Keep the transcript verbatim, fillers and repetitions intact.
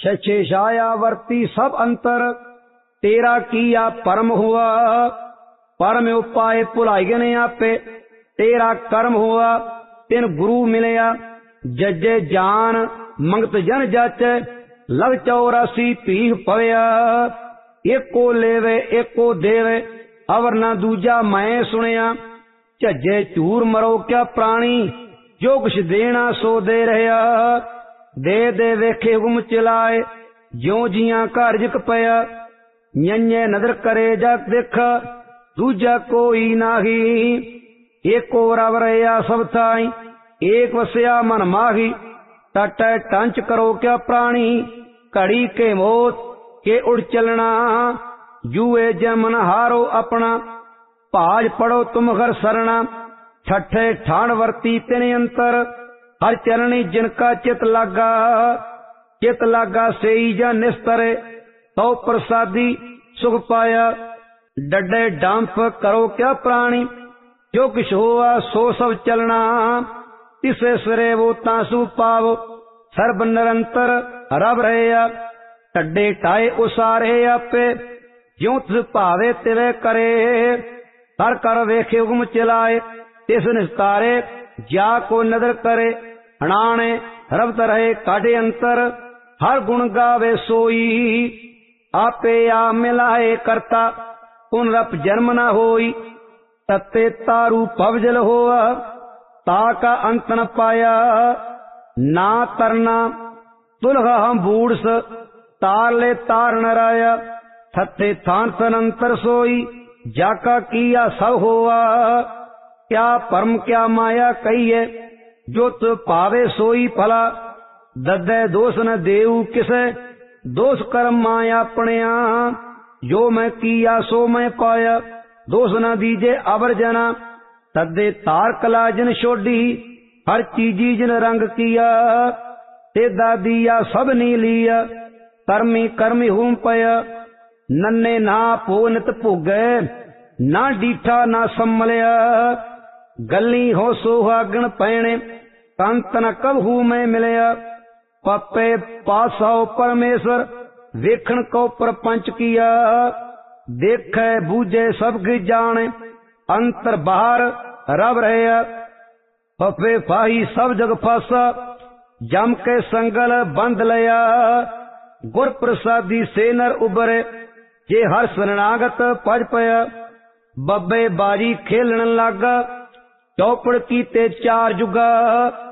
छछे छाया वर्ती सब अंतर, तेरा किया परम हुआ। परम उपाय भुलाई गने आपे, तेरा कर्म हुआ। तिन गुरु मिलया, जजे जान मंगत जन जाचे। लग चौरासी पीह पवया, एको लेवे एको देवे, अवर ना दूजा मैं सुनिया। झज्जे झूर मरो क्या प्राणी, जो कुछ देना सो दे रहा। दे दे वेखे गुम चलाए, ज्यों जिया घर जिक पया। नन्हे नदर करे जग देख, दूजा कोई नाही। एको रव रहा सब थाई, एक वसया मन माही। टट टंच करो क्या प्राणी, घड़ी के मोत के उड़ चलना। जुए जमन हारो अपना, भाज पड़ो तुम घर सरना। ठठे ठाण वर्ती तिन अंतर, हर चरणी जिनका चित लागा। चित लागा सेई जा निस्तरे, तो प्रसादी सुख पाया। डडे डांफ करो क्या प्राणी, जो किछ हुआ सो सब चलना। तिसे सिरे वो तासु पावो, सर्ब निरंतर रब रहे। टड्डे टाए उसारे आपे, ज्यों तिस भावे तिवे करे। कर कर वेखे हुकुम चलाए, तिस निस्तारे जा को नदर करे। हणाने रब रहे काढ़े अंतर, हर गुण गावे सोई। आपे आ मिलाए करता, पुनरप जन्म न होई। तत्ते तारू पवजल होआ, ताका अंत न पाया। ना तरना तुलह हम बूढ़स, तार ले तार न राया। थत्ते थान तनंतर सोई, जाका किया सब होआ। क्या परम क्या माया कहिए, जो तु पावे सोई फला। ददे दोष न देऊ किसे, दोष कर्म माया अपनिया। जो मैं किया सो मैं पाया, दोष न दीजे अवर जना। तदे तार कला जिन छोड़ी, हर चीजी जिन रंग किया। ते दादिया सब नी लिया, कर्मी कर्मी हूं पया। नन्ने ना पो नित भोगे, ना डीठा ना सम्मलिया। गली हो सोहागण पैणे, कंत न कबहू में मिलया। पप्पे पासाओ परमेश्वर, वेखण को प्रपंच किया। देखे बूझे सब कुछ जाने, अंतर बाहर रब रहे। पप्पे फाही सब जग फासा, जम के संगल बंद लिया। गुर प्रसादी से नर उबरे, जे हर शरणागत पज पया। बब्बे बाजी खेलन लागा, चौपड़ कीते चार जुगा।